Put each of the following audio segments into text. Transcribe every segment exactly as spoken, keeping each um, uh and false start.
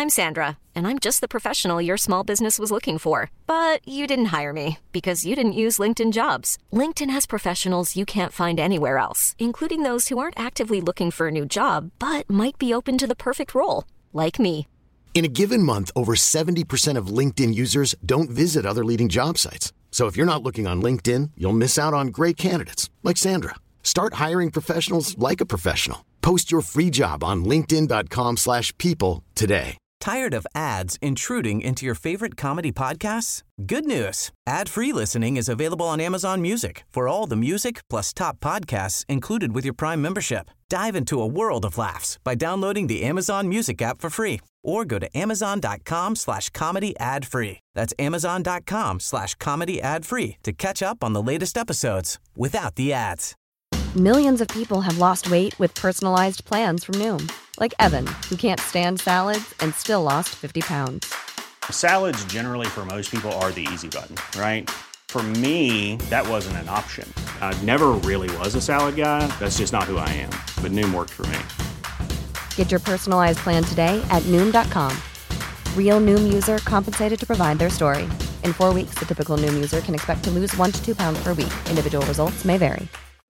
I'm Sandra, and I'm just the professional your small business was looking for. But you didn't hire me because you didn't use LinkedIn Jobs. LinkedIn has professionals you can't find anywhere else, including those who aren't actively looking for a new job, but might be open to the perfect role, like me. In a given month, over seventy percent of LinkedIn users don't visit other leading job sites. So if you're not looking on LinkedIn, you'll miss out on great candidates like Sandra. Start hiring professionals like a professional. Post your free job on linkedin dot com slash people today. Tired of ads intruding into your favorite comedy podcasts? Good news. Ad-free listening is available on Amazon Music for all the music plus top podcasts included with your Prime membership. Dive into a world of laughs by downloading the Amazon Music app for free or go to amazon dot com slash comedy ad free. That's amazon dot com slash comedy ad free to catch up on the latest episodes without the ads. Millions of people have lost weight with personalized plans from Noom. Like Evan, who can't stand salads and still lost fifty pounds. Salads generally for most people are the easy button, right? For me, that wasn't an option. I never really was a salad guy. That's just not who I am. But Noom worked for me. Get your personalized plan today at Noom dot com. Real Noom user compensated to provide their story. In four weeks, the typical Noom user can expect to lose one to two pounds per week. Individual results may vary.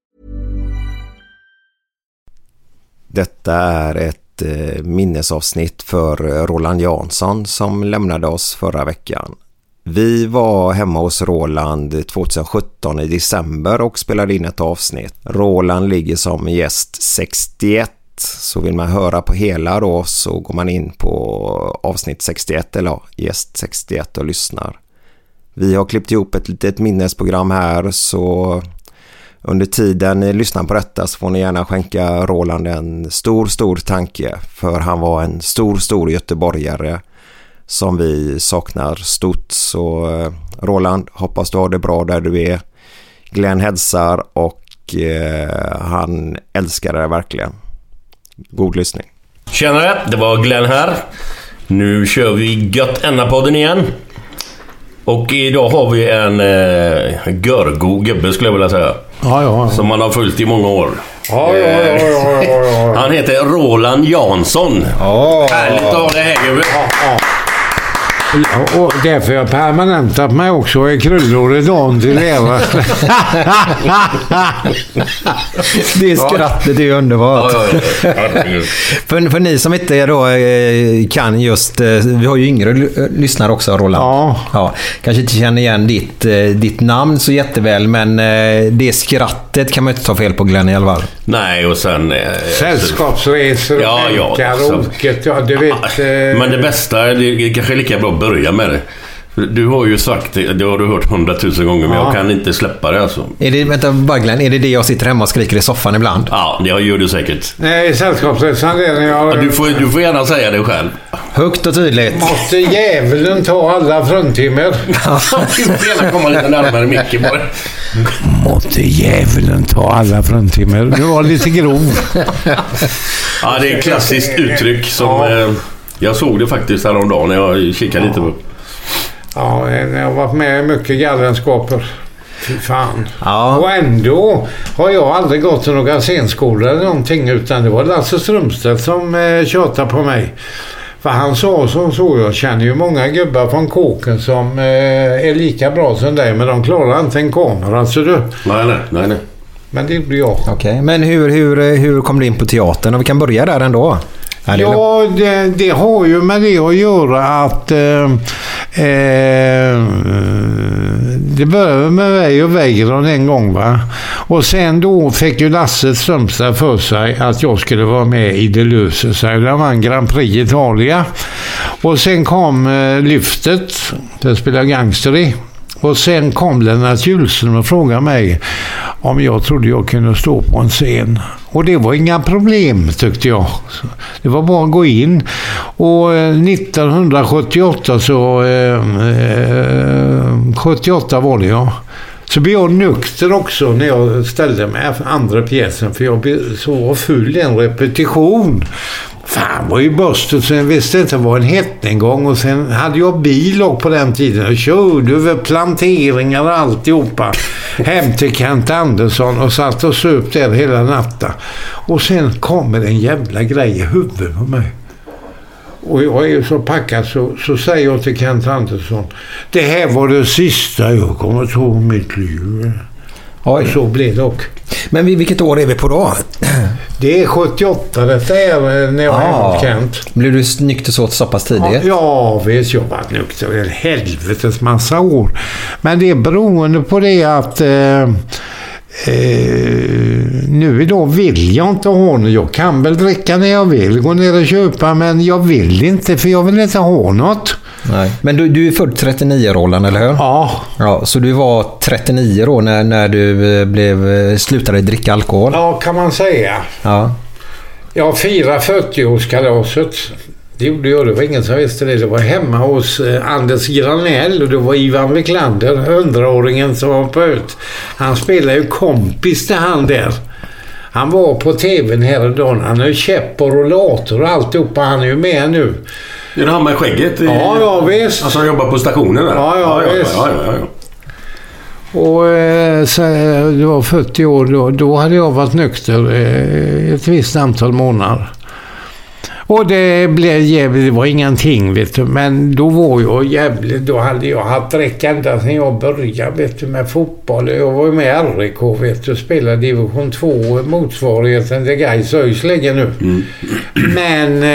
Detta är ett eh, minnesavsnitt för Roland Jansson som lämnade oss förra veckan. Vi var hemma hos Roland tjugohundrasjutton i december och spelade in ett avsnitt. Roland ligger som gäst sextioett, så vill man höra på hela då så går man in på avsnitt sextioett eller gäst sextioett och lyssnar. Vi har klippt ihop ett litet minnesprogram här, så under tiden ni lyssnar på detta så får ni gärna skänka Roland en stor, stor tanke, för han var en stor, stor göteborgare som vi saknar stort. Så Roland, hoppas du har det bra där du är. Glenn hälsar och eh, han älskar det verkligen. God lyssning. Tjenare, det var Glenn här. Nu kör vi Gött Enna-podden igen. Och idag har vi en eh, görgo gubbe skulle jag vilja säga. Ja, ja, ja. Som man har följt i många år. Ja, ja, ja, ja, ja, ja. Han heter Roland Jansson. Ja. Härligt att ha det här gubbe. Ja, ja. Och därför har jag permanentat mig också i krullor idag till leva. Det skrattet är underbart. Ja, ja, ja. för, för ni som inte då kan just, vi har ju yngre lyssnare också, Roland. Ja. Ja, kanske inte känner igen ditt, ditt namn så jätteväl, men det skrattet kan man inte ta fel på, Glenn, i alla fall. Nej, och sen eh, sällskapsresor, ja, ja, karaoket, ja, du vet. Eh... Men det bästa, det är kanske lika bra att börja med det. Du har ju sagt det, det har du hört hundratusen gånger, men ja. Jag kan inte släppa det alltså. Är det, vänta, bara Glenn, är det det jag sitter hemma och skriker i soffan ibland? Ja, det gör du säkert. Nej, sällskapsresan det är när jag... Ja, du, får, du får gärna säga det själv. Högt och tydligt. Måste djävulen ta alla fruntimmer? Du får gärna komma lite närmare micken bara. Måste djävulen ta alla fruntimmer? Du var lite grov. Ja, det är ett klassiskt uttryck som... Ja. Eh, jag såg det faktiskt häromdagen när jag kikade ja. lite på. Ja, jag har varit med i mycket galenskaper. Fy fan. Ja. Och ändå har jag aldrig gått till några scenskolor eller någonting, utan det var Lasse Strömstedt som eh, tjatade på mig. För han sa som så, jag känner ju många gubbar från kåken som eh, är lika bra som dig, men de klarar inte en kamera, alltså du. Nej, nej, nej, nej. Men det blir jag. Okej, okay. Men hur, hur, hur kom du in på teatern? Och vi kan börja där ändå. Ja, det, det har ju med det att göra att eh, eh, det började med mig och Weiron en gång, va? Och sen då fick ju Lasse Strömstad för sig att jag skulle vara med i Det löser sig. Det var en Grand Prix Italia. Och sen kom eh, Lyftet, det spelade gangster i. Och sen kom Lennart Julsen och frågade mig om jag trodde jag kunde stå på en scen. Och det var inga problem, tyckte jag. Det var bara att gå in. Och nittonhundrasjuttioåtta så... Eh, eh, sjuttioåtta var det, ja. Så blev jag nykter också när jag ställde mig för andra pjäsen. För jag blev så full i en repetition. Fan, var ju böstet så jag visste inte vad en hette en gång. Och sen hade jag bil och på den tiden. Jag körde över planteringar och alltihopa. Hem till Kent Andersson och satt och söp där hela natten. Och sen kommer en jävla grej i huvudet på mig. Och jag är ju så packad så, så säger jag till Kent Andersson, det här var det sista jag kommer att ta mitt liv. Oj. Och så blev det också. Men vilket år är vi på då? Det är sjuttioåtta, detta är när jag ah, är Kent. Blev du nykter så så pass tidigt? Ja, ja vet jag var nykter en helvetes massa år. Men det är beroende på det att eh, Eh, nu idag vill jag inte ha något. Jag kan väl dricka när jag vill, gå ner och köpa, men jag vill inte, för jag vill inte ha något. Nej. Men du, du är född trettionio, Roland, eller hur? Ja. Ja. Så du var trettionio då när, när du blev, slutade dricka alkohol? Ja, kan man säga. Ja. Jag firade fyrtioårskalaset. Det gjorde jag, det var ingen som visste det. Det var hemma hos eh, Anders Granell och det var Ivan Wiklander, hundraåringen som var på ut. Han spelade ju kompis till han där. Han var på tvn här idag. Han har ju käpp och rollator och alltihopa. Han är ju med nu. Är det han med skägget? I, ja, ja, visst. Alltså han jobbar på stationen där? Ja, ja, ja visst. Ja, ja, ja, ja. Och eh, så, det var fyrtio år då. Då hade jag varit nykter eh, ett visst antal månader. Och det blev jävligt, det var ingenting, vet du. Men då var jag jävligt, då hade jag haft dräck ända sedan jag började, vet du, med fotboll. Jag var ju med i R I K, vet du, spelade division två, motsvarigheten till Gais Öjsläge nu. Mm. Men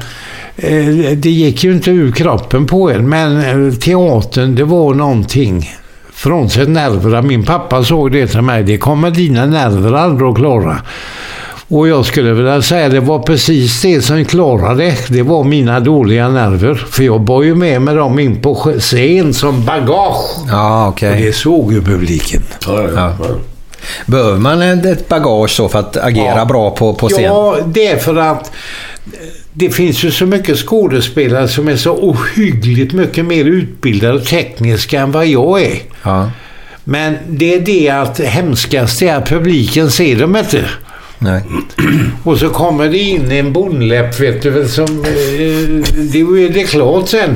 eh, det gick ju inte ur kroppen på en. Men eh, teatern, det var någonting. Frånsett nerverna, min pappa såg det till mig, det kommer dina nerver aldrig att klara. Och jag skulle vilja säga det var precis det som klarade. Det var mina dåliga nerver. För jag var ju med med dem in på scen som bagage. Ja, okej. Okay. Och det såg ju publiken. Ja, ja, ja. Behöver man ett bagage så för att agera ja. bra på, på scen? Ja, det är för att det finns ju så mycket skådespelare som är så ohyggligt mycket mer utbildade och tekniska än vad jag är. Ja. Men det är det att hemskast är att publiken ser dem inte. Nej. Och så kommer det in en bondläpp, vet du väl, som eh, det är det klart sen.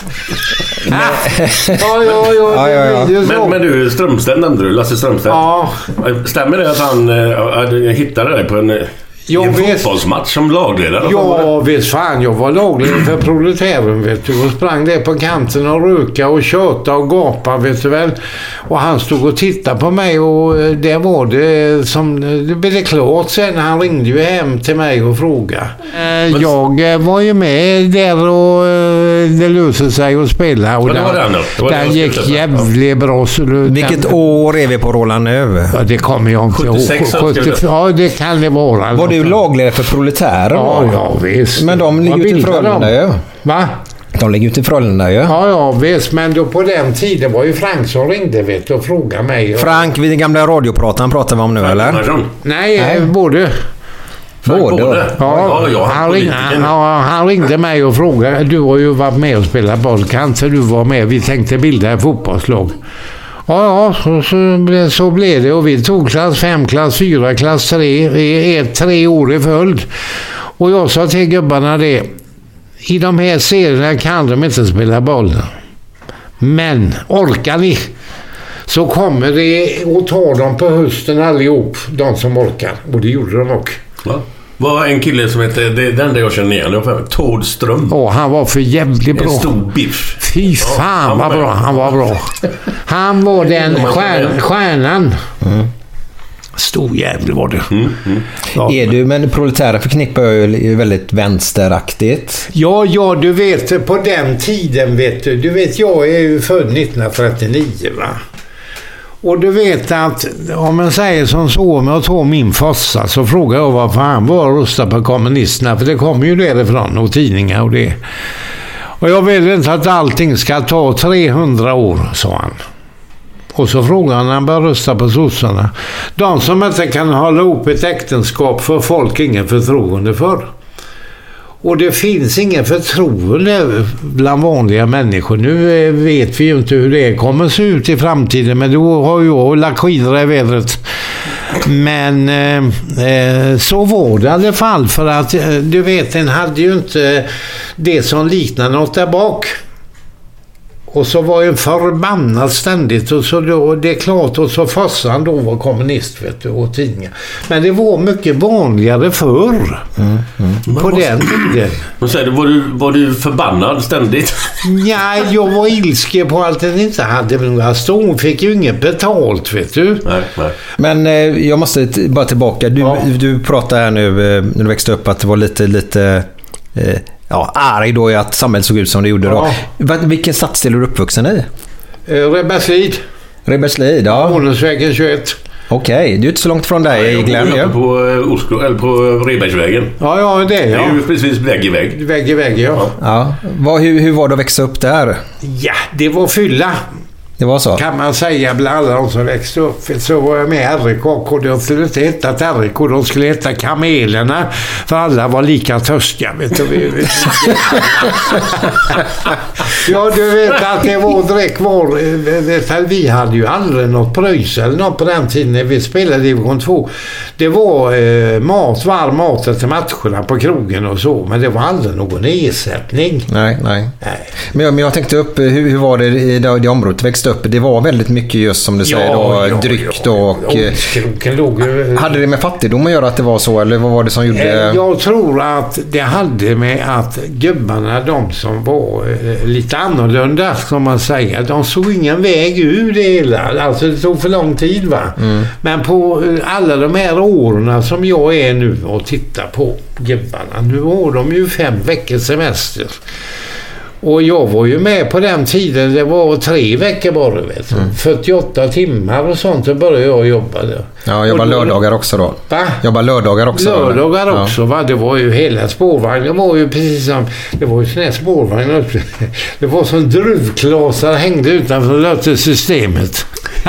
Ah. Ja, ja, ja, ja, ja, ja. Det men, men du, Strömstedt nämnde du, Lasse Strömstedt. Ja. Stämmer det att han äh, hittade dig på en, en fotbollsmatch som lagledare? Ja, visst fan. Jag var lagledare för Proletären, vet du. Och sprang där på kanten och röka och köta och gapa, vet du väl. Och han stod och tittade på mig och det var det som... Det blev det klart sen. Han ringde ju hem till mig och frågade. Men, jag var ju med där och det löste sig att spela. Och det var den då? Det var den det gick jävligt bra. Så vilket den, år är vi på, Roland, nu? Ja, det kommer jag inte ihåg. sjuttiosex Ja, det kan det vara. Var du lagledare för Proletären? Ja, ja, visst. Men de ligger ju till Frölunda ju. Va? De ligger ju till Frölunda ju. Ja, ja, visst. Men då på den tiden var ju Frank som ringde, vet du, och frågade mig. Och... Frank, vid den gamla radioprataren pratar vi om nu, Frank, eller? Nej, Nej. både. Både? Ja, ja, han, ringde, ja, han ringde mig och frågade. Du har ju varit med och spelat boll. Kan inte du vara med? Vi tänkte bilda ett fotbollslag. Ja, ja så, så, så blev det. Och vi tog klass fem, klass fyra, klass tre. Det är tre år i följd. Och jag sa till gubbarna det. I de här serierna kan de inte spela boll. Men orkar ni? Så kommer det och tar dem på hösten allihop. De som orkar. Och det gjorde de också. Ja. Var en kille som heter, det är den där jag känner igen, Tord Ström. Ja, han var för jävligt bra. En stor biff. Fy fan, ja, vad bra. Han var bra. Han var den stjärn, stjärnan. Mm. Stor jävla var det. Mm, mm. Ja. Är du, men Proletären förknippar ju väldigt vänsteraktigt. Ja, ja, du vet, på den tiden vet du. Du vet, jag är ju född nittonhundratrettionio, va? Och du vet att om man säger som så med att ta min fossa, så frågar jag vad fan var och rösta på kommunisterna, för det kommer ju därifrån och tidningar och det. Och jag vill inte att allting ska ta trehundra år, sa han. Och så frågade han när han började rösta på sossarna. De som inte kan hålla ihop ett äktenskap för folk ingen förtroende för. Och det finns ingen förtroende bland vanliga människor. Nu vet vi ju inte hur det kommer se ut i framtiden, men då har jag lagt skidor i vädret. Men eh, så var det i alla fall, för att du vet, en hade ju inte det som liknar något där bak. Och så var ju förbannad ständigt. Och så då, det är klart, och så farsan då var kommunist, vet du, och tidningar. Men det var mycket vanligare förr. Mm, mm. På den tiden. Men säger du, var du, var du förbannad ständigt? Nej, jag var ilske på allt den inte hade. Men hon fick ju inget betalt, vet du. Nej, nej. Men eh, jag måste t- bara tillbaka. Du, ja. du pratade här nu eh, när du växte upp att det var lite, lite eh, ja, arg då i att samhället såg ut som det gjorde ja. då. Vilken stadsdel är du uppvuxen i? Eh, Rebberslid. Rebberslid, ja. Honungsvägen tjugoett. Okej, okay. Du är inte så långt från dig, ja, Glenn. Jag bor på Oslo, eller på Rebergsvägen. Ja, ja, det är ja. Det är ju precis vägg i vägg. Vägg i vägg, ja. ja. Vad, hur, hur var det att växa upp där? Ja, det var fylla. Det var så? Kan man säga bland alla de som växte upp. Så var jag med R K och de skulle inte heta R K, de skulle heta Kamelerna. För alla var lika törstiga, vet du. Ja, du vet att det var direkt var... Vi hade ju aldrig något pröjs eller något på den tiden när vi spelade division två. Det var eh, mat, varm mat till matcherna på krogen och så. Men det var aldrig någon ersättning. Nej, nej. nej. Men, jag, men jag tänkte upp, hur, hur var det i det, det området växte upp? Det var väldigt mycket just som du ja, säger då, ja, dryck då och... Ja, låg, hade det med fattigdom att göra att det var så, eller vad var det som gjorde... Jag tror att det hade med att gubbarna, de som var lite annorlunda, som man säger, de såg ingen väg ur det hela. Alltså det tog för lång tid, va? Mm. Men på alla de här åren som jag är nu och tittar på gubbarna, nu har de ju fem veckors semester. Och jag var ju med på den tiden, det var tre veckor bara, vet du. Mm. fyrtioåtta timmar och sånt, så började jag jobba där. Ja, jobba lördagar också då. Va? Jobba lördagar också. Lördagar då, också, ja. Va? Det var ju hela spårvagnen. Det var ju precis som, det var ju sån här spårvagn. Det var som druvklasar hängde utanför lötesystemet.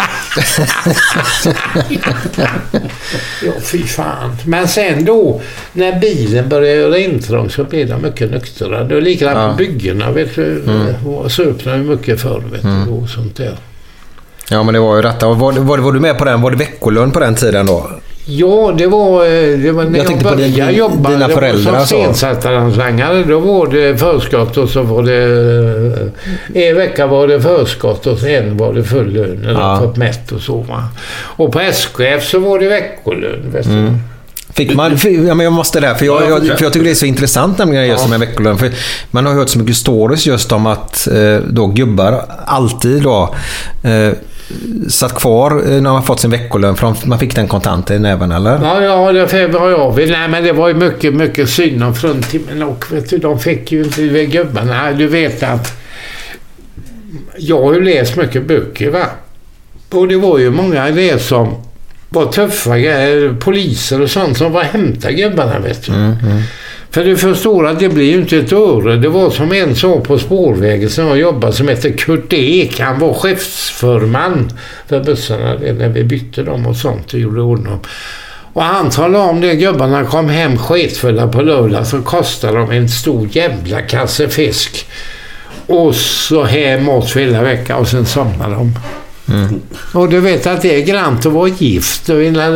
Ja, fy fan. Men sen då, när bilen började göra intrång så blev de mycket nyktra. Det var likadant ja. På byggena, vet du. Mm. Så öppnade vi mycket förr, vet du, mm. och sånt där. Ja, men det var ju detta. Var, var, var du med på den? Var det veckolön på den tiden då? Ja, det var, det var när jag, jag började din, jobba. Dina föräldrar som sensattaranslängare, då var det förskott och så var det en vecka var det förskott och sen var det full lön när ja. De fått mätt och så, va? Och på S K F så var det veckolön, vet du. Mm. Fick man, ja, men jag måste där, för jag, jag, för jag tycker det är så intressant nämligen just med veckolön, för man har hört så mycket stories just om att eh, då gubbar alltid då eh, satt kvar när man fått sin veckolön, för man fick den kontanten i näven, eller? Ja, ja, det var jag. Nej, men det var ju mycket, mycket synd om fruntimmen och vet du, de fick ju inte vid gubbarna. Du vet att jag har ju läst mycket böcker, va? Och det var ju många det som var tuffa poliser och sånt som var hämta gubbarna, vet du. Mm, mm. För du förstår att det blir ju inte ett öre. Det var som en så på spårvägen som jag jobbade som heter Kurt Ek. Han var chefsförman för bussarna när vi bytte dem och sånt och gjorde ordning. Och han talade om det, gubbarna kom hem sketfulla på lördag så kostade de en stor jävla kasse fisk. Och så hem åt för hela veckan och sen somnade de. Mm. Och du vet att det är grant att vara gift.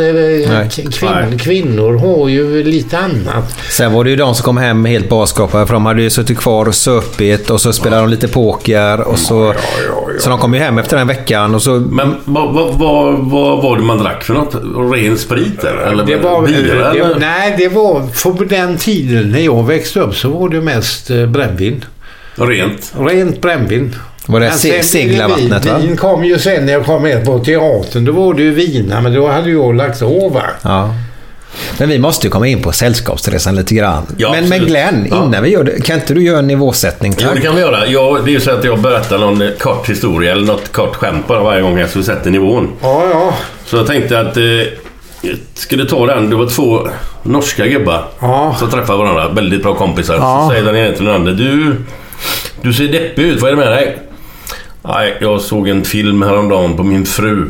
Kvin- kvinnor har ju lite annat. Sen var det ju de som kom hem helt baskapade, för de hade ju suttit kvar och söpit och så spelade de lite poker och så, ja, ja, ja, ja. Så de kom ju hem efter den veckan och så... Men vad, vad, vad, vad var det man drack för något? Ren sprit eller? eller det var, bier, det, eller? Nej, det var för på den tiden när jag växte upp så var det mest brännvin. Rent? Rent brännvin. Var det se- seglarvattnet, va? Vin kom ju sen när jag kom med på teatern. Då var det ju vina, men då hade jag lagt över. Ja. Men vi måste ju komma in på sällskapsresan lite grann. Ja, men, men Glenn, innan ja. vi gör det, kan inte du göra en nivåsättning? Ja, det kan vi göra. Jag, det är ju så att jag berättar någon kort historia eller något kort skämt bara varje gång jag skulle sätta nivån. Ja, ja. Så jag tänkte att eh, skulle ta den. Det var två norska gubbar ja. som träffade varandra. Väldigt bra kompisar. Ja. Så säger den ena till den andra: Du, du ser deppig ut. Vad är det med dig? Nej, jag såg en film häromdagen på min fru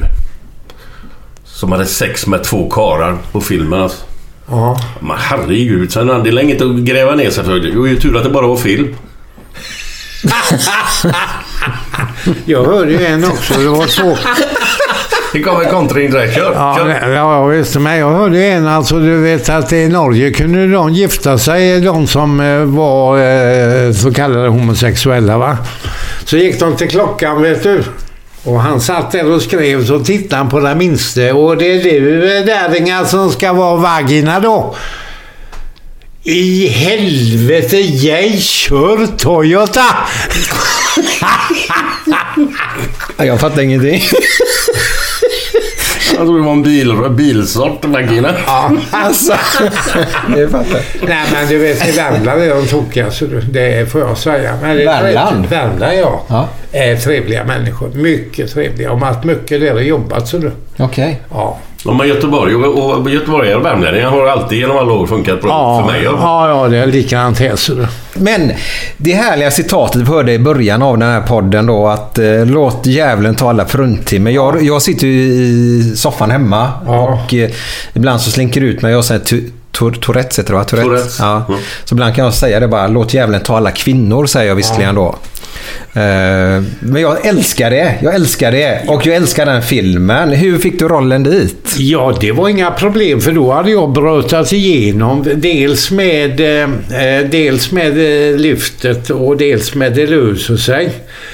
som hade sex med två karar på filmen, alltså. Ja. Men herregud, sen hade det länge att gräva ner sig för. Det var ju tur att det bara var film. Jag hörde ju en också. Det var två Det kommer kontring direkt. Kör. Ja, Kör. ja, visst. Men jag hörde en, alltså du vet att i Norge kunde de gifta sig, de som eh, var eh, så kallade homosexuella, va? Så gick de till klockan, vet du. Och han satt där och skrev, så tittade han på den minste. Och det är du, Däringar, som ska vara vagina då. I helvete, jag kör Toyota! Jag fattar ingenting. Jag tror det var en bil, bilsort, vagina. Ja, Alltså, det fattar. nej men du vet, i Värmland är de tokiga, så det får jag säga. Men det är Värmland? trevligt. Värmland, ja. Ja. Är trevliga människor. Mycket trevliga. Och haft mycket där och jobbat, så du. Okej. Okay. Ja. De har Göteborg och, och Göteborg och värmlänningar har alltid genom alla år funkat bra Ja, för mig. Ja, ja, ja, det är likadant här, så du. Men det härliga citatet vi hörde i början av den här podden då, att eh, låt djävulen tala fruntimmer. Jag, jag sitter ju i soffan hemma, Ja. och eh, ibland så slinker ut mig och säger tu- Tor- Tourettes heter det, va? Tourettes. Tourettes. Ja. Mm. Så ibland kan jag säga det bara, låt djävulen tala kvinnor, säger jag visserligen då. Uh, men jag älskar det. Jag älskar det. Och jag älskar den filmen. Hur fick du rollen dit? Ja, det var inga problem, för då hade jag brötat igenom dels med eh, dels med eh, lyftet och dels med det löser sig.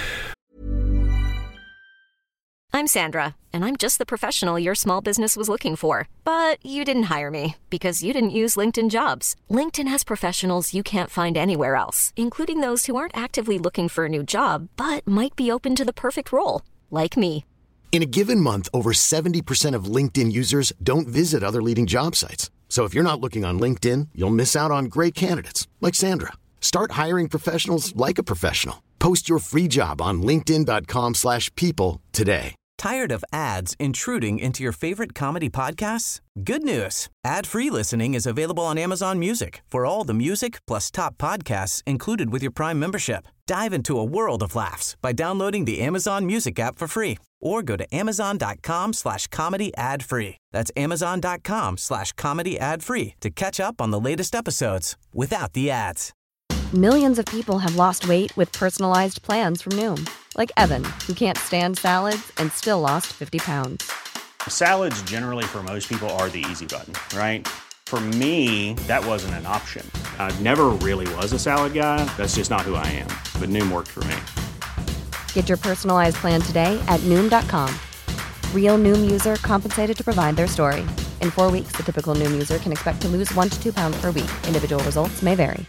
I'm Sandra, and I'm just the professional your small business was looking for. But you didn't hire me because you didn't use LinkedIn Jobs. LinkedIn has professionals you can't find anywhere else, including those who aren't actively looking for a new job, but might be open to the perfect role, like me. In a given month, over seventy percent of LinkedIn users don't visit other leading job sites. So if you're not looking on LinkedIn, you'll miss out on great candidates like Sandra. Start hiring professionals like a professional. Post your free job on linkedin dot com slash people today. Tired of ads intruding into your favorite comedy podcasts? Good news. Ad-free listening is available on Amazon Music for all the music plus top podcasts included with your Prime membership. Dive into a world of laughs by downloading the Amazon Music app for free or go to amazon dot com slash comedy ad free. That's amazon dot com slash comedy ad free to catch up on the latest episodes without the ads. Millions of people have lost weight with personalized plans from Noom. Like Evan, who can't stand salads and still lost fifty pounds. Salads generally for most people are the easy button, right? For me, that wasn't an option. I never really was a salad guy. That's just not who I am. But Noom worked for me. Get your personalized plan today at Noom dot com. Real Noom user compensated to provide their story. In four weeks, the typical Noom user can expect to lose one to two pounds per week. Individual results may vary.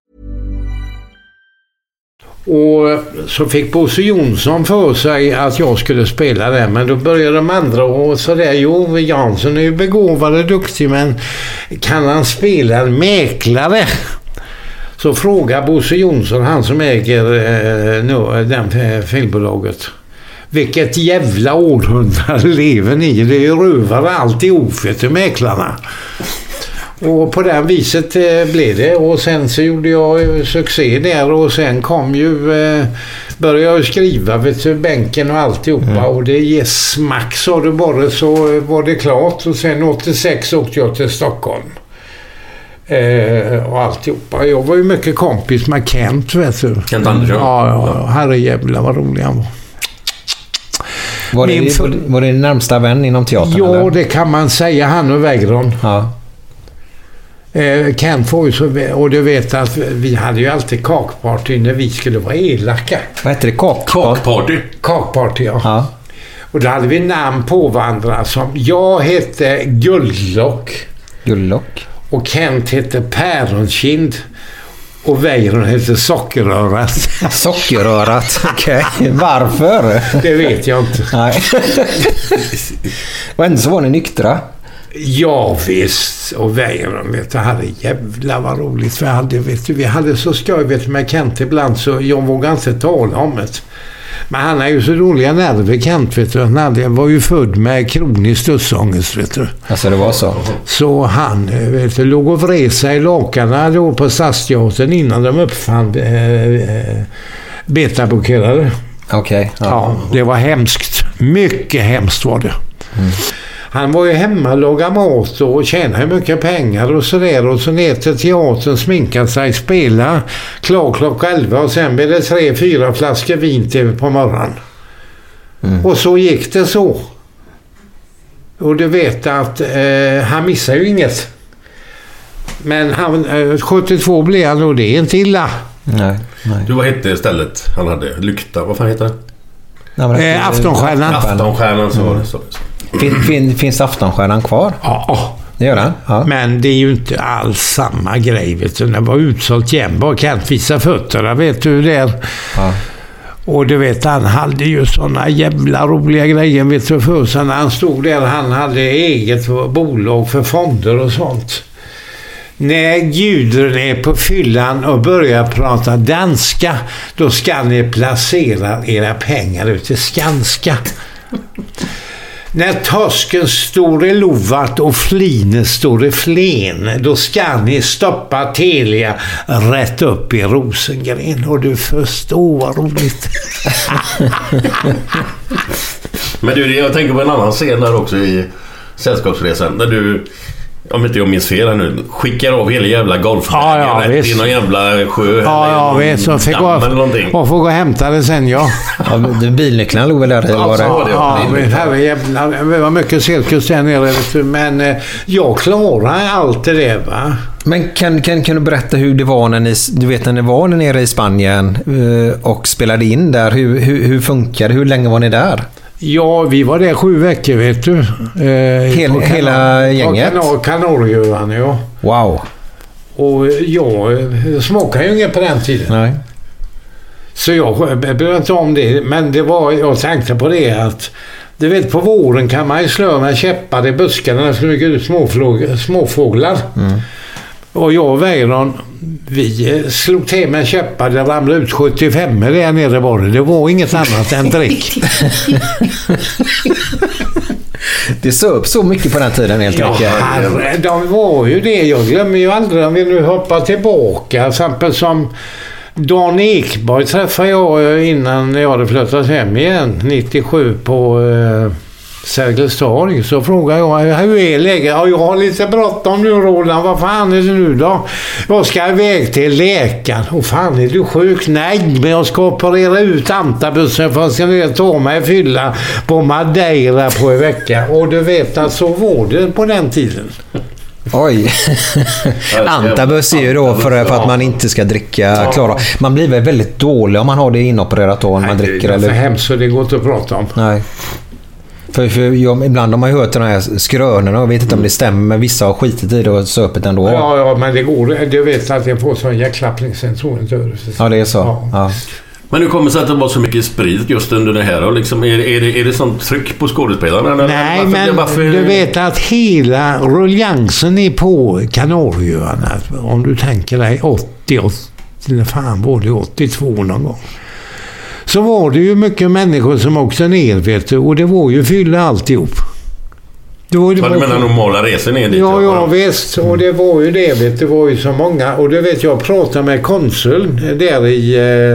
Och så fick Bosse Jonsson för sig att jag skulle spela det, men då började de andra och sådär, jo, Jansson är ju begåvad och duktig, men kan han spela en mäklare? Så frågar Bosse Jonsson, han som äger eh, no, den eh, filmbolaget, vilket jävla århundrade lever ni? Det är ju rövare alltihop, vet du, mäklarna. Och på det viset eh, blev det. Och sen så gjorde jag succé där. Och sen kom ju... Eh, började jag skriva, vet du, bänken och alltihopa. Mm. Och det ger smack, så det bara, så var det klart. Och sen åttiosex åkte jag till Stockholm. Eh, och alltihopa. Jag var ju mycket kompis med Kent, vet du. Kent Andersson? Ja, ja. Herrejävlar vad rolig han var. Var det, för... var det närmsta vän inom teatern? Ja, eller? Det kan man säga. Han och Wägron. Ja. Eh, Kent får ju så, och du vet att vi hade ju alltid kakparty när vi skulle vara elaka. Vad heter det? Kak? Kakparty? Kakparty, ja. Ja. Och då hade vi namn på varandra som, jag hette Guldlock. Guldlock. Och Kent hette Päronkind. Och Wägron hette Sockerrörat. Sockerrörat, okej. Okay. Varför? Det vet jag inte. Nej. Och ändå så var ni nyktra. Ja visst, och Wägron, vet du, hade jävla vad roligt vi hade, vet du, vi hade så skoj, vet du, med Kent ibland, så jag vågar inte tala om det. Men han är ju så roliga nerver, Kent, vet du, han var ju född med kronisk dödsångest, vet du. Alltså det var så? Så han, vet du, låg och vred sig i lakarna då på Stadsteatern innan de uppfann eh, betablockerare. Okej. Okay, ja. Ja, det var hemskt. Mycket hemskt var det. Mm. Han var ju hemma och lagade mat och tjänade mycket pengar och sådär. Och så ner till teatern, sminkade sig, spela. Klar klockan elva och sen blev det tre, fyra flaskor vin till på morgonen. Mm. Och så gick det så. Och du vet att eh, han missar ju inget. Men han, eh, sjuttiotvå blev han och det är inte illa. Nej, nej. Du, vad hette stället han hade? Lykta, vad fan heter det? Nej, men eh, Aftonstjärnan. Aftonstjärnan, så var det. Så. Fin, fin, finns Aftonstjärnan kvar? Ja. Det gör den? Ja. Men det är ju inte alls samma grej. Vet du. Det var utsålt jämt. Bara kan inte visa fötterna, vet du det. Ja. Och du vet, han hade ju såna jävla roliga grejer, vet du, för sig när han stod där. Han hade eget bolag för fonder och sånt. När Gudrun är på fyllan och börjar prata danska, då ska ni placera era pengar ut i Skanska. När torsken står i lovat och flinen står i flen, då ska ni stoppa Telia rätt upp i Rosengren. Och du förstår vad roligt. Men du, jag tänker på en annan scen där också i Sällskapsresan, när du, om inte jag minns fel nu, skickar av hela jävla golfbanan ja, ja, rätt i någon jävla sjö. Ja, ja, visst. Så fick gå och få gå och hämta det sen, ja. Ja, bilnycklarna låg väl där? Ja, var det? ja, det ja, men här jävla, det var mycket cirkus där nere, men eh, jag klarar allt det där, va? Men kan, kan, kan du berätta hur det var när ni, du vet när ni var nere i Spanien eh, och spelade in där? Hur, hur, hur funkar det? Hur länge var ni där? Ja, vi var där sju veckor, vet du. Eh, Hel, kan, hela gänget? Ja, Kanarieöarna, ja. Wow. Och jag smakade ju inget på den tiden. Nej. Så jag bryr inte om det. Men det var, jag tänkte på det att, du vet, på våren kan man ju slå med käppar i buskarna så mycket ut småfåglar. småfåglar. Mm. Och jag och Weiron, vi slog till med käppar, det ramlade ut sjuttiofem där nere var det. Det var inget annat än drick. Det såg upp så mycket på den tiden helt enkelt. Ja, herre, de var ju det. Jag glömmer ju aldrig om vi nu hoppar tillbaka. Till exempel som Dan Ekborg träffade jag innan jag hade flyttat hem igen, nittiosju på eh, Sergels torg. Så frågade jag, hur är läget? Ja, jag har lite bråttom nu, Roland. Vad fan är det nu då? Jag ska iväg till läkaren. Och fan, är du sjuk? Nej, men jag ska operera ut antabussen för att jag ska ta mig fylla på Madeira på en vecka. Och du vet att så var det på den tiden. Oj. Antabus är ju då för, för att man inte ska dricka klara. Man blir väl väldigt dålig om man har det inopererat då när man dricker. Det är eller? för hemskt så det går inte att prata om. Nej. För, för jag, ibland har man ju hört de här skrönorna och vet inte om det stämmer, men vissa har skitit i det och söpet ändå. Ja, ja, men det går. Du vet att jag får sån jäklappning sen tror jag inte. Ja, det är så. Ja. Ja. Men hur kommer det sig att det var så mycket sprit just under det här? Och liksom, är, är, det, är det sånt tryck på skådespelarna? Eller? Nej, varför, men varför... du vet att hela ruljansen är på Kanarieöarna. Om du tänker dig åttio, åttio fan var det åttiotvå någon gång. Så var det ju mycket människor som åkte ner, vet du. Och det var ju fylla alltihop. Det var ju Vad du menar normala resor ner dit? Ja, ja, visst. Och det var ju det, vet du. Det var ju så många. Och du vet, jag pratade med konsul där i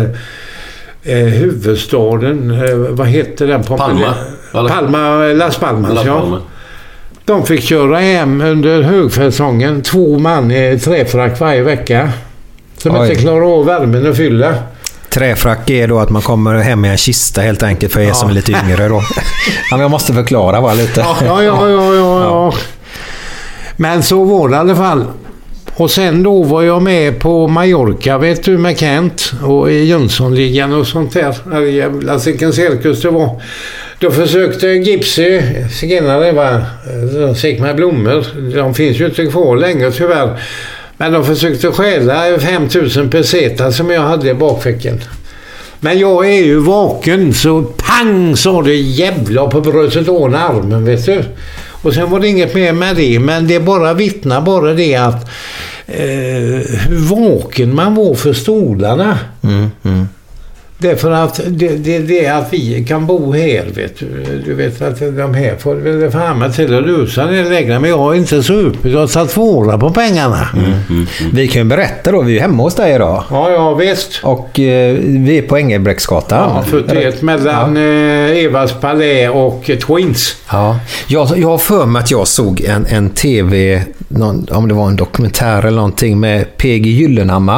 eh, eh, huvudstaden. Eh, vad heter den? Palma. Palma, Las Palmas, Las ja. Palma. De fick köra hem under högsäsongen. Två man i träfrack varje vecka. Som Oj. inte klarar av värmen och fylla. Träfrack är då att man kommer hem med en kista helt enkelt för er ja. som är lite yngre då. Ja, men jag måste förklara bara lite. Ja, ja, ja, ja, ja, ja. Men så var det i alla fall. Och sen då var jag med på Mallorca, vet du, med Kent och i Jönssonligan och sånt där. Jävla sicken cirkus det var. Då försökte Gipsy, zigenare va, Sigmar Blommor, de finns ju inte kvar längre tyvärr. Men de försökte stjäla fem tusen peseta som jag hade i bakfickan. Men jag är ju vaken så pang sa det jävla på bröstet och armen, vet du. Och sen var det inget mer med det. Men det bara vittnar bara det att eh, hur vaken man var för stolarna. Mm, mm. Därför att det, det, det är att vi kan bo här, vet du. Du vet att de här får väl fram till att lösa det lägre. Men jag har inte så upp. Jag har satt svåra på pengarna. Mm, mm, mm. Vi kan ju berätta då. Vi är hemma hos dig idag. Ja, ja, visst. Och eh, vi är på Engelbrektsgatan. Ja, fyrtioett mellan ja. eh, Evas Palais och Twins. Ja. Jag, jag har för mig att jag såg en, en tv, någon, om det var en dokumentär eller någonting med P G Gyllenhammar.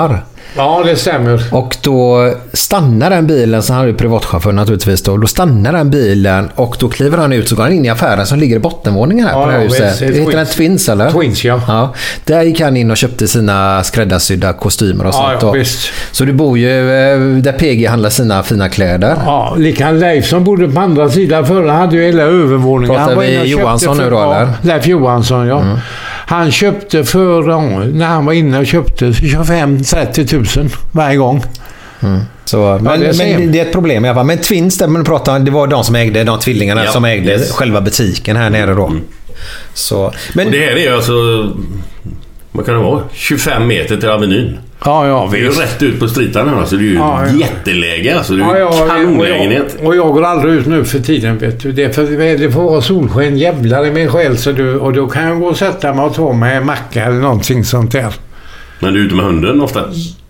Ja, det stämmer. Och då stannar den bilen, så han är ju privatchaufför naturligtvis då. Då stannar den bilen och då kliver han ut, så går han in i affären som ligger i bottenvåningen här, ja, på det här huset. Det heter den Twins, eller? Twins, ja. ja. Där gick han in och köpte sina skräddarsydda kostymer och sånt. Ja, ja, visst. Så du bor ju där P G handlar sina fina kläder. Ja, likadant Leif som bodde på andra sidan förra hade ju hela övervåningen. Pratar vi Johansson för, nu då, ja, eller? Leif Johansson, ja. Mm. Han köpte för, när han var inne och köpte tjugofem till trettio tusen varje gång. Mm. Så, men, ja, det men det är ett problem i alla fall. Men Twins, där man pratar, det var de som ägde, de tvillingarna ja, som ägde yes. själva butiken här nere då. Mm. Så, men och det här är ju alltså, vad kan det vara? tjugofem meter till Avenyn. Ja, ja, vi är ju rätt ut på stritarna, alltså det är ju ja, ja. jätteläge, alltså det är ju ja, ja, kanonlägenhet. Och jag, och jag går aldrig ut nu för tiden, vet du. Det är för det får vara solsken jävlar i min själ, så du, och då kan jag gå och sätta mig och ta mig en macka eller någonting sånt där. Men du är ute med hunden ofta?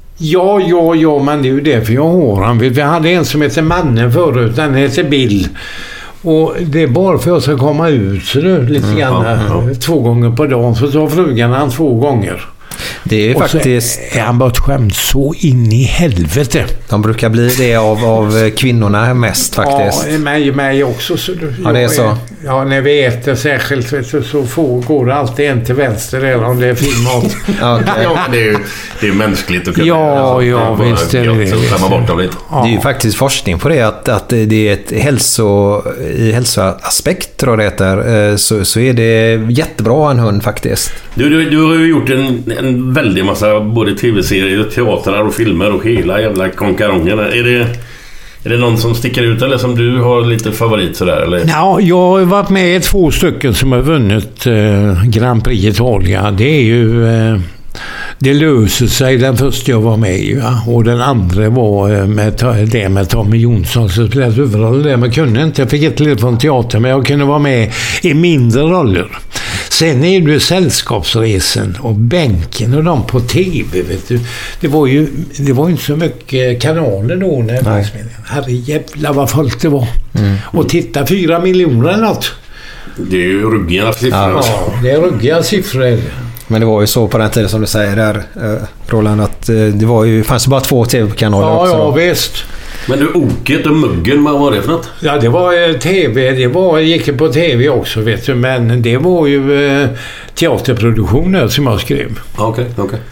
Ja, ja, ja, men det är ju det för jag har han. Vi hade en som heter Mannen förut, den heter Bill. Och det är bara för att jag ska komma ut så du, lite mm, grann ja, ja. två gånger på dagen, så tar frugan han två gånger. Det är och faktiskt... så är han bara skämt så in i helvete. De brukar bli det av, av kvinnorna mest faktiskt. Ja, mig, mig också. Så ja, det är så. Ja, när vi äter särskilt vet du, så får, går det alltid en till vänster eller om det är fin mat. okay. Ja, det är ju det är mänskligt att kunna. Ja, alltså, ja, det visst är det. Så man bort dem lite. Ja. Det är ju faktiskt forskning på det, att, att det är ett hälso, i hälsoaspekt tror jag det heter, så, så är det jättebra att ha en hund faktiskt. Du, du, du har ju gjort en, en väldigt massa både tv-serier, teatrar och filmer och hela jävla konkarongen. Är det, är det någon som sticker ut eller som du har lite favorit sådär? Eller? Ja, jag har varit med i två stycken som har vunnit eh, Grand Prix Italia. Det är ju... Eh, det löser sig den första jag var med i, va? Och den andra var med det med Tommy Jonsson som spelade huvudrollen där. Man kunde inte, jag fick ett litet från teater, men jag kunde vara med i mindre roller. Sen är det Sällskapsresen och Bänken och de på tv, vet du. Det var ju det var inte så mycket kanaler då när jag var med. Herre jävla vad folk det var. Mm. Och titta, fyra miljoner eller något. Det är ju ruggiga siffror. Ja, det är ruggiga siffror. Men det var ju så på den tiden som du säger där, eh, Roland, att eh, det var ju, fanns bara två tv-kanaler ja, också. Ja, visst. Men du, Oket och Muggen, vad var det för något? Ja, det var eh, tv, det var, gick på tv också, vet du. Men det var ju eh, teaterproduktioner som jag skrev. Okej, okay, okej. Okay.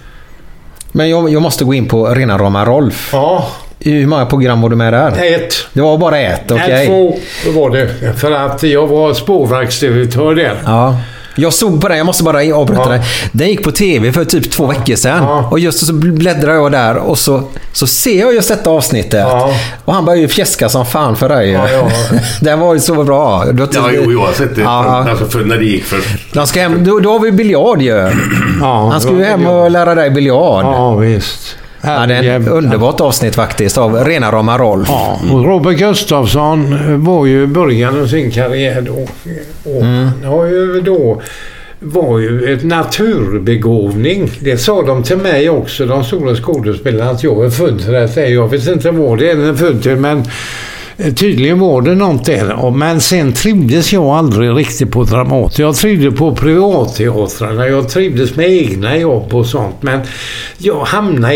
Men jag, jag måste gå in på Rena Rama Rolf. Ja. Hur många program var du med där? Ett. Det var bara ett, okej. Okay. Två var det, för att jag var spårverksdirektör där. Ja. Jag såg på den, jag måste bara avbryta ja. det. Den gick på tv för typ två veckor sedan. Ja. Och just så bläddrar jag där och så, så ser jag just detta avsnittet. Ja. Och han började ju fjäska som fan för dig. Ja, ja. Det var ju så bra. Då, ja, jo, jag har sett det. Ja. Alltså för när det gick för... De ska hem, då, då har vi biljard ju. Ja, han skulle ju hem och lära dig biljard. Ja, visst. Ja, det är ett underbart avsnitt faktiskt av Rena Rama Rolf. Ja, och Robert Gustafsson var ju i början av sin karriär då. Och mm. han har ju då var ju ett naturbegåvning. Det sa de till mig också, de stora skådespelarna, att jag är född för det. Jag vet inte vad det är född till, men tydligen var det något där. Men sen trivdes jag aldrig riktigt på Dramaten. Jag trivdes på privatteatrarna. Jag trivdes med egna jobb och sånt. Men jag hamnade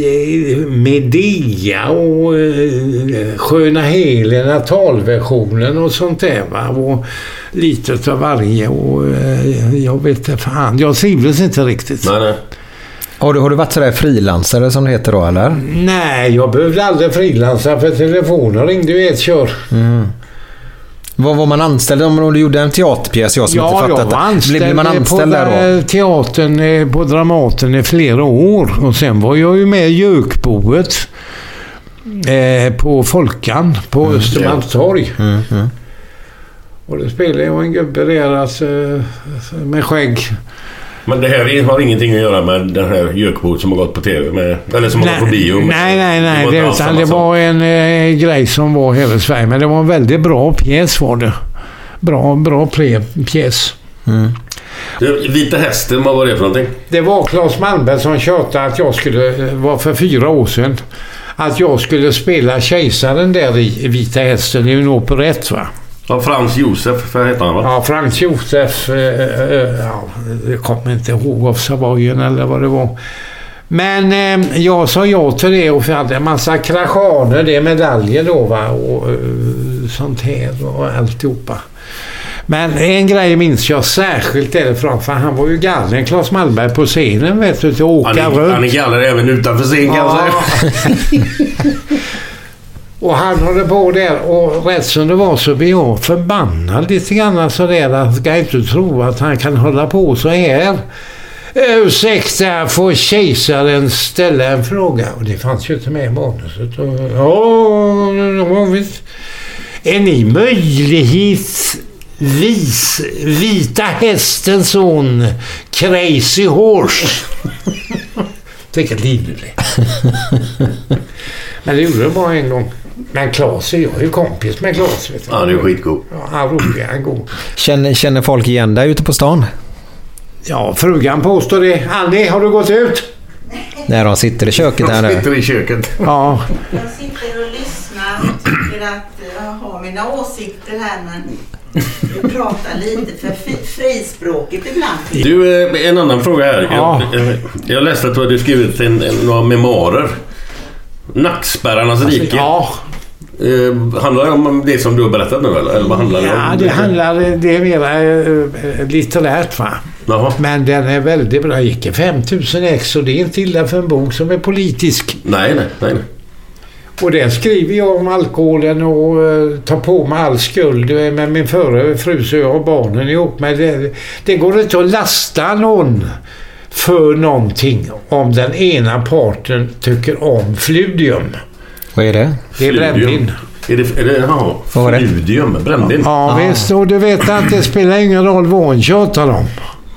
i Medea och Sköna Helena talversionen och sånt där. Va? Och lite av varje. Och jag vet inte fan. Jag trivdes inte riktigt. Nej, nej. Har du, har du varit sådär frilansare som det heter då, eller? Nej, jag behövde aldrig frilansa för telefonen ringde ju ett kör. Mm. Vad var man anställd om du gjorde en teaterpjäs? Jag som ja, inte jag var anställd, blev man anställd på där då? Teatern på Dramaten i flera år. Och sen var jag ju med i Jökboet eh, på Folkan på mm, Östermalmstorg. Mm, mm. Och det spelade jag en gubbe där alltså, med skägg. Men det här har ingenting att göra med den här Jökboet som har gått på tv med, eller som har gått på bio. Nej, nej, nej. Det, det, utan det var en eh, grej som var hela i Sverige. Men det var en väldigt bra pjäs var det. Bra, bra pjäs. Mm. Vita hästen, vad var det för någonting? Det var Claes Malmberg som tjötade att jag skulle, var för fyra år sedan, att jag skulle spela kejsaren där i Vita hästen i en operett, va? Ja, Frans Josef, för heter han, va? Ja, Frans Josef, eh, eh, ja, jag kommer inte ihåg av Savoyen eller vad det var. Men eh, jag sa ja till det och hade en massa kraschaner, det är medaljer då va, och uh, sånt här och alltihopa. Men en grej minns jag särskilt därifrån, för han var ju galen, Claes Malmberg på scenen, vet du, till att åka han är, runt. Han är galen även utanför scen kanske. Och han håller på där och rätt som det var så blir jag förbannad lite grann sådär. Jag ska inte tro att han kan hålla på så här. Ursäkta, får kejsaren ställa en fråga? Och det fanns ju inte med i manuset. Ja, visst. Är ni möjlighet vis, vita hästen son Crazy Horse? Tänk att livet är. Men det gjorde det bara en gång. Men Claes, jag är ju kompis med Claes. Vet du. Ja, det är skitgod. Ja, han rolig, han är god. Känner, känner folk igen dig ute på stan? Ja, frugan påstår det. Annie, har du gått ut? När de sitter i köket här nu. De sitter i köket. Ja. Jag sitter och lyssnar och tycker att jag har mina åsikter här, men vi pratar lite för frispråket ibland. Du, en annan fråga här. Ja. Jag, jag läste att du hade skrivit en, en, några memoarer. Nackspärrarnas rike. Ja. Eh, handlar det om det som du har berättat nu eller? Eller vad handlar det om? Ja, det handlar, det är mer äh, litterärt va. Jaha. Men den är väldigt bra. Gick fem tusen ex och det är inte illa för en bok som är politisk. Nej, nej, nej. nej. Och där skriver jag om alkoholen och uh, tar på mig all skuld med min förre fru så jag och barnen ihop med. Det, det går inte att lasta någon för någonting om den ena parten tycker om fludium. Vad är det? Det är brännvin. Är det, är det ja, fludium, brännvin? Ja, ja, visst. Och du vet att det spelar ingen roll vad en tjatar om.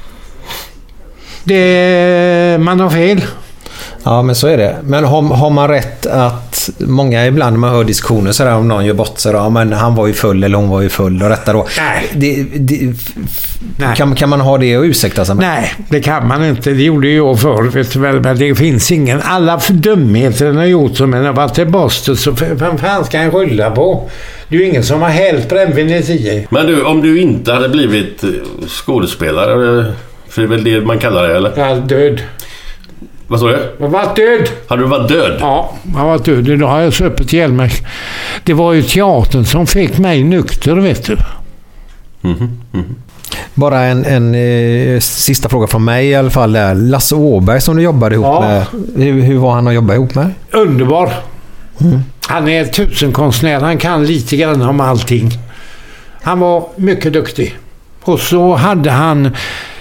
Det, man har fel. Ja, men så är det. Men har, har man rätt att många ibland när man hör diskussioner så där, om någon gör bort sig, ja, men han var ju full eller hon var ju full och rätta då. Nej. Det, det, Nej. Kan, kan man ha det och ursäkta sig med? Nej, det kan man inte. Det gjorde jag förr, vet du väl. Men det finns ingen. Alla dumheter den har gjort som en har varit till Boston, så vem fan ska jag skylla på? Det är ju ingen som har hällt brännvin i tio. Men du, om du inte hade blivit skådespelare, för det är väl det man kallar det, eller? Jag är död. Vad sa du? Jag har varit död. Hade du varit död? Ja, jag har varit död. Då har jag söpet ihjäl mig. Det var ju teatern som fick mig nykter, vet du. Mm-hmm. Mm-hmm. Bara en, en eh, sista fråga från mig i alla fall. Där. Lasse Åberg som du jobbade ihop Ja. med. Hur, hur var han att jobba ihop med? Underbar. Mm. Han är tusenkonstnär. Han kan lite grann om allting. Han var mycket duktig. Och så hade han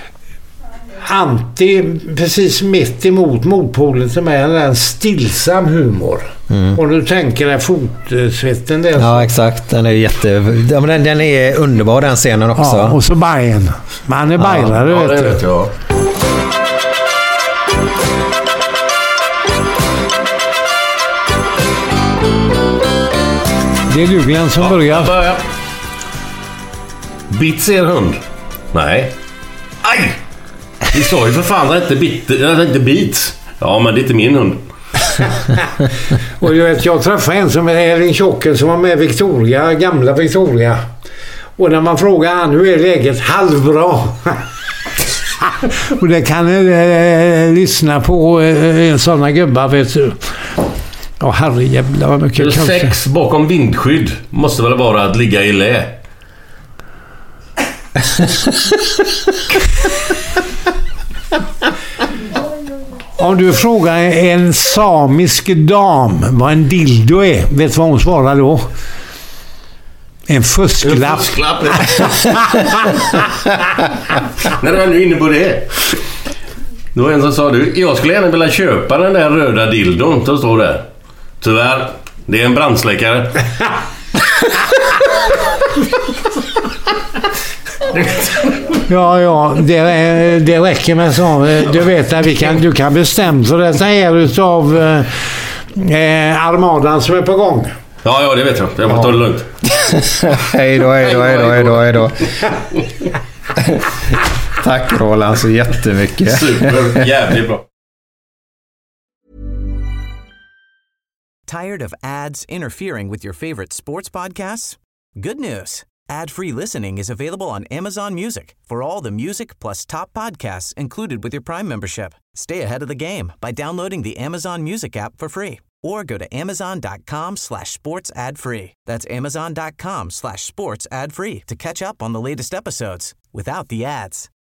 anti, precis mitt emot motpolen som är en stillsam humor. Mm. Och du tänker dig fotsvetten där. Ja, exakt. Den är jätte... Ja, men den, den är underbar, den scenen också. Ja, och så Bajen. Men han är bajlare, ja, vet det du. vet jag. Det är du, Glenn, som Ja, börjar. börja. Bits er hund? Nej. Aj! Vi sa ju för fan att det inte, inte bits. Ja, men det är inte min hund. Och du vet, jag träffade en som är Elin Tjocken som var med Victoria, gamla Victoria. Och när man frågar han, hur är läget? Halvbra. Och det kan ni eh, lyssna på eh, sådana gubbar, vet du. Ja, herrejävlar vad mycket kanske. Sex bakom vindskydd måste väl vara att ligga i lä. Om du frågar en samisk dam vad en dildo är, vet du vad hon svarar då? En fusklapp. En fusklapp. När du var nu inne på det. Då var en som sa du, jag skulle gärna vilja köpa den där röda dildon som står där. Tyvärr, det är en brandsläckare. Ja, ja, det, det räcker med så. Du vet att vi kan, du kan bestämma för detta här utav eh, armadan som är på gång. Ja, ja, det vet jag. Jag får ta det lugnt. Hej då, hej då, hej då, hej då, hej då. Tack Roland så jättemycket. Super, jävligt bra. Tired of ads interfering with your favorite sports podcasts? Good news. Ad-free listening is available on Amazon Music for all the music plus top podcasts included with your Prime membership. Stay ahead of the game by downloading the Amazon Music app for free or go to amazon.com slash sports ad free. That's amazon.com slash sports ad free to catch up on the latest episodes without the ads.